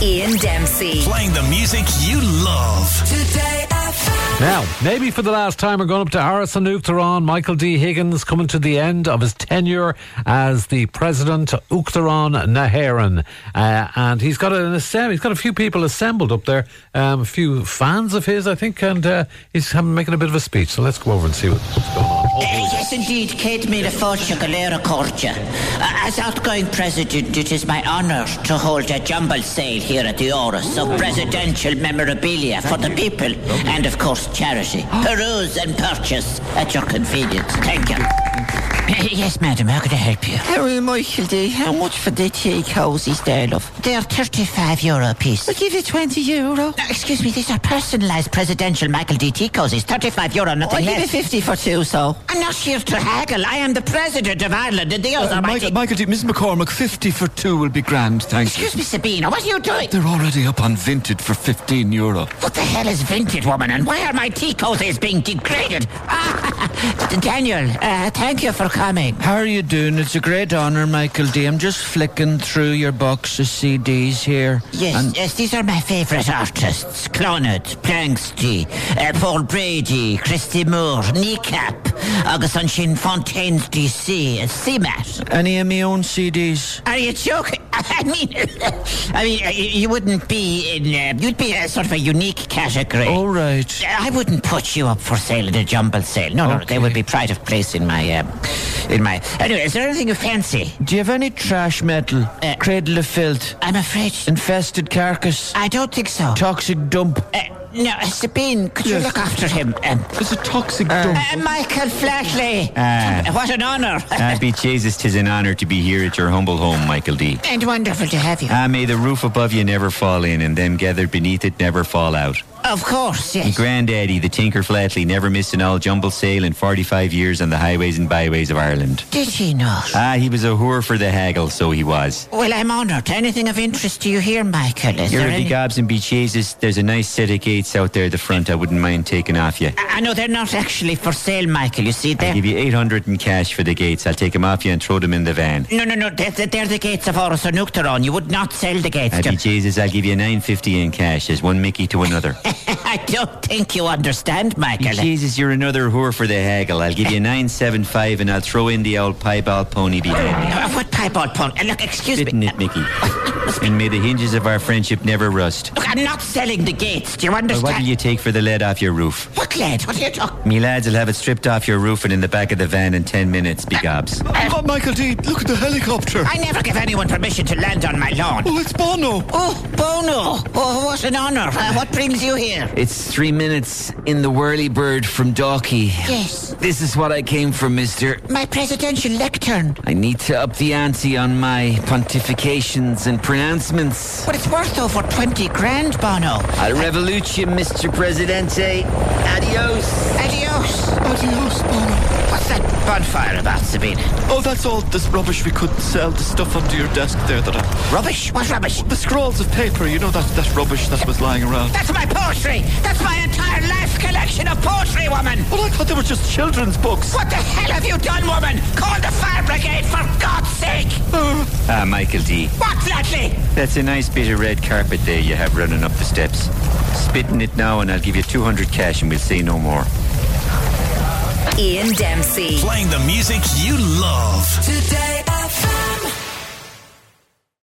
Ian Dempsey. Playing the music you love. Today FM. Now, maybe for the last time, we're going up to Harrison Uachtaráin. Michael D. Higgins coming to the end of his tenure as the president of Uachtaráin na hÉireann. And he's got a few people assembled up there, a few fans of his, I think, and he's making a bit of a speech. So let's go over and see what's going on. Yes, indeed, Kate made a fortune galera cordia. As outgoing president, it is my honour to hold a jumble sale here at the Áras of presidential memorabilia for the people and, of course, charity. Peruse and purchase at your convenience. Thank you. Yes, madam, how can I help you? Harry Michael D, how much for the tea cozies there, love? They are €35 a piece. I'll give you €20. No, excuse me, these are personalised presidential Michael D. tea cozies. €35, nothing I'll less. give you 50 for two, so. I'm not here to haggle. I am the president of Ireland, and the others are Michael D, Miss McCormick, 50 for two will be grand, thank you. Excuse me, Sabina, what are you doing? They're already up on Vinted for €15. What the hell is Vinted, woman? And why are my tea cozies being degraded? Daniel, thank you for coming. How are you doing? It's a great honour, Michael D. I'm just flicking through your box of CDs here. Yes, these are my favourite artists. Clonard, Planksty, Paul Brady, Christy Moore, Kneecap, August Shin Fontaine's DC, CMAT. Any of my own CDs? Are you joking? I mean, you wouldn't be in. You'd be a sort of a unique category. All right. I wouldn't put you up for sale at a jumble sale. No, Okay. they would be pride of place in my. Anyway, is there anything you fancy? Do you have any trash metal? Cradle of filth? I'm afraid. Infested carcass? I don't think so. Toxic dump? No, Sabine, could you look after him? It's a toxic dump. Michael Flatley. What an honour. Be Jesus, 'tis an honour to be here at your humble home, Michael D. And wonderful to have you. May the roof above you never fall in, and them gathered beneath it never fall out. Of course, yes. Granddaddy, the Tinker Flatley, never missed an all jumble sale in 45 years on the highways and byways of Ireland. Did he not? He was a whore for the haggle, so he was. Well, I'm honoured. Anything of interest to you here, Michael? Is You're there a any... big gobs and be Jesus. There's a nice set of gates out there at the front I wouldn't mind taking off you. I know they're not actually for sale, Michael. You see, I'll they're... give you 800 in cash for the gates. I'll take them off you and throw them in the van. No. They're the gates of Áras an Uachtaráin. You would not sell the gates. Be Jesus, I'll give you 950 in cash. There's one Mickey to another. I don't think you understand, Michael. Jesus, you're another whore for the haggle. I'll give you 975 and I'll throw in the old piebald pony behind me. What piebald pony? Look, excuse Spitting me. it, Mickey. And may the hinges of our friendship never rust. Look, I'm not selling the gates. Do you understand? What will you take for the lead off your roof? What lead? What are you talking? Me lads will have it stripped off your roof and in the back of the van in 10 minutes, be gobs. Michael D, look at the helicopter. I never give anyone permission to land on my lawn. Oh, it's Bono. Oh, Bono. Oh, what an honour. What brings you here? It's 3 minutes in the whirlybird from Dalkey. Yes. This is what I came from, mister. My presidential lectern. I need to up the ante on my pontifications and pronouncements. But it's worth over 20 grand, Bono. Al revolution, Mr. Presidente. Adios. Adios. Adios, Bono. What's that bonfire about, Sabina? Oh, that's all this rubbish we couldn't sell. The stuff under your desk there that Rubbish? What rubbish? The scrolls of paper, you know, that rubbish that was lying around. That's my poetry. That's my entire life collection of poetry, woman. Well, I thought they were just children's books. What the hell have you done, woman? Call the fire brigade, for God's sake. Michael D. What, Flatley? That's a nice bit of red carpet there you have running up the steps. Spit in it now and I'll give you 200 cash and we'll say no more. Ian Dempsey. Playing the music you love. Today